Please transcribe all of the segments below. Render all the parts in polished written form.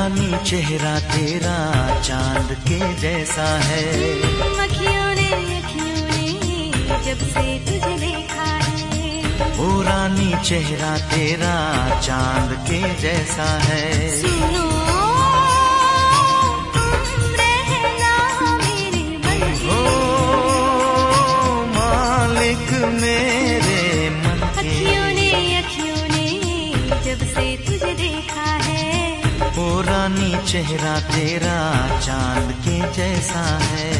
रानी चेहरा तेरा चांद के जैसा है। अखियों ने जब से तुझे देखा है। ओ रानी चेहरा तेरा चांद के जैसा है। सुनो तुम रहना मेरे मन के। ओ मालिक मेरे मन के। अखियों ने जब से तुझे देखा है। ओ रानी चेहरा तेरा चांद के जैसा है।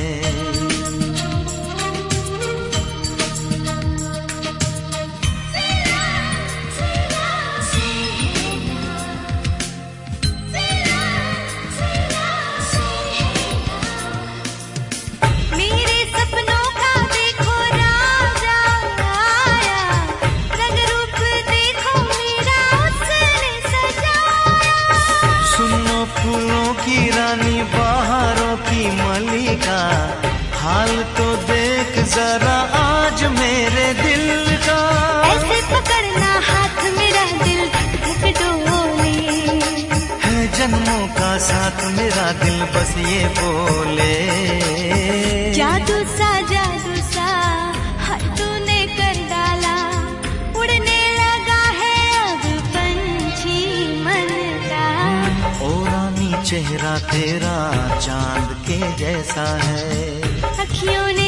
फूलों की रानी बहारों की मलिका, हाल तो देख जरा आज मेरे दिल का। ऐसे पकड़ना हाथ मेरा दिल धक डोले। है जन्मों का साथ मेरा दिल बस ये बोले। जादू सा हाय तूने कर डाला। उड़ने लगा है अब पंछी मन का। ओ रानी चेहरा तेरा चांद के जैसा है। अखियों ने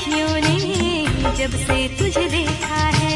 जब से तुझे देखा है।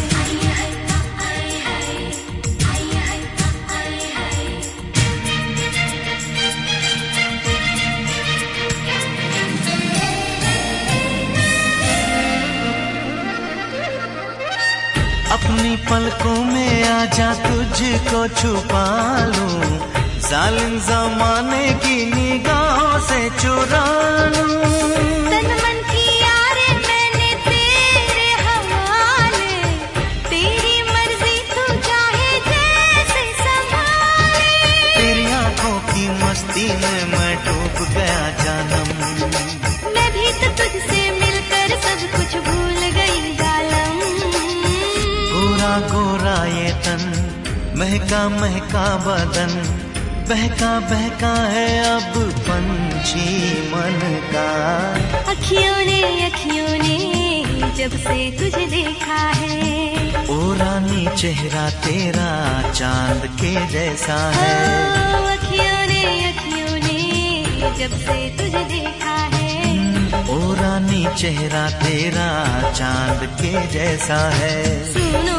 अपनी पलकों में आजा तुझको छुपा लूं, जालिम जमाने की निगाहों से चुरा लूं। तन मन की यारे मैंने तेरे हवाले। तेरी मर्जी तू चाहे जैसे संभाले। तेरी आंखों की मस्ती में मैं डूब गया जानम। मैं भी तो तुझसे मिलकर सब कुछ भूल गई जालम। गोरा गोरा ये तन, महका महका बदन, बहका बहका है अब पंछी मन का। अखियों ने जब से तुझे देखा है। ओ रानी चेहरा तेरा चांद के जैसा है। अखियों ने जब से तुझे देखा है। ओ रानी चेहरा तेरा चांद के जैसा है। सुनो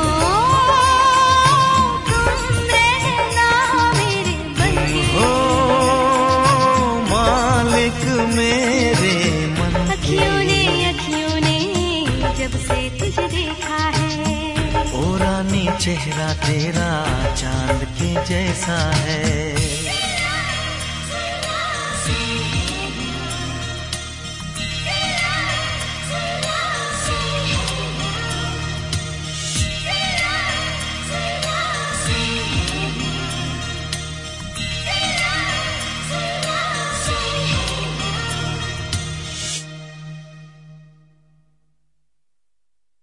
मेरे मन अखियों ने जब से तुझे देखा है। ओ रानी चेहरा तेरा चांद के जैसा है।